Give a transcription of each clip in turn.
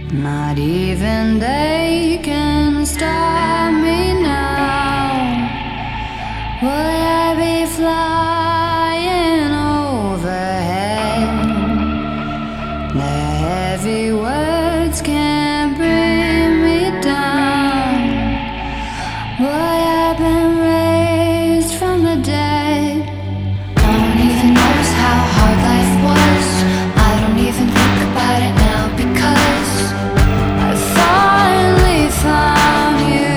Not even they can stop me now. Would I be flying overhead? The heavy words can't bring me down. Boy, I've been raised from the dead. No one even knows how hard life was. I don't even think about it now because I finally found you.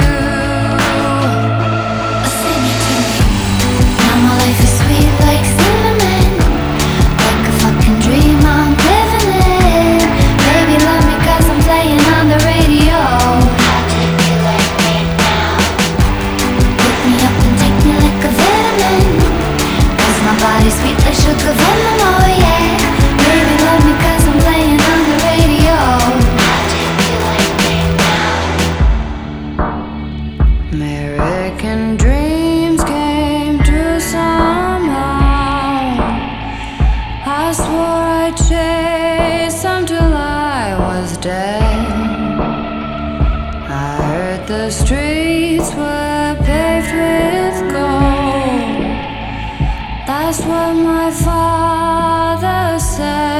Sing it to me. Now my life is sweet like cinnamon, like a fucking dream I'm living in. Baby, love me 'cause I'm playing on the radio. How do you like me now? Pick me up and take me like a vitamin, 'cause my body's sweet like sugar venom, oh yeah. Baby, love me 'cause I'm playing on the radio. How do you like me now? American dreams came true somehow. I swore I'd chase them till I was dead. I heard the streets were paved with gold. That's what my father said.